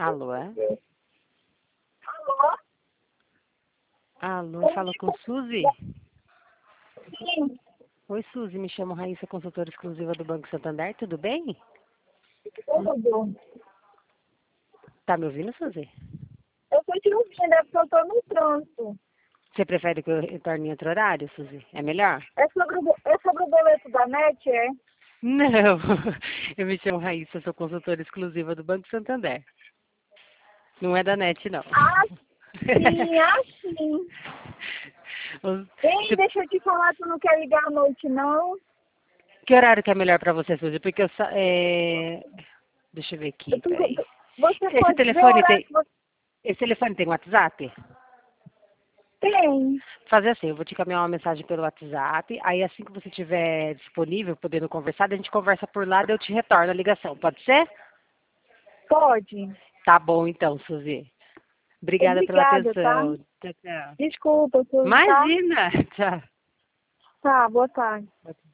Alô? Alô? Alô, fala com Suzy? Sim, Oi, Suzy, me chamo Raíssa, consultora exclusiva do Banco Santander, tudo bem? tudo. Tá me ouvindo, Suzy? Eu tô te ouvindo, é porque eu tô no trânsito. Você prefere que eu retorne em outro horário, Suzy? É melhor? É sobre o boleto da NET, é? Não, eu me chamo Raíssa, sou consultora exclusiva do Banco Santander. Não é da NET, não. Ah, sim, assim. Ei, Você- deixa eu te falar, tu não quer ligar à noite, não? Que horário que é melhor pra você, Suzy? Porque deixa eu ver aqui, peraí. Você Esse pode ver o telefone horário tem, que você esse telefone tem WhatsApp? tem. Fazer assim, eu vou te caminhar uma mensagem pelo WhatsApp, aí assim que você estiver disponível, podendo conversar, daí a gente conversa por lá, daí eu te retorno a ligação, pode ser? Pode. Tá bom então, Suzy. Obrigada pela Obrigada, tá? atenção. Tchau, tchau. Desculpa, tá? Imagina! Tchau. Tá, boa tarde.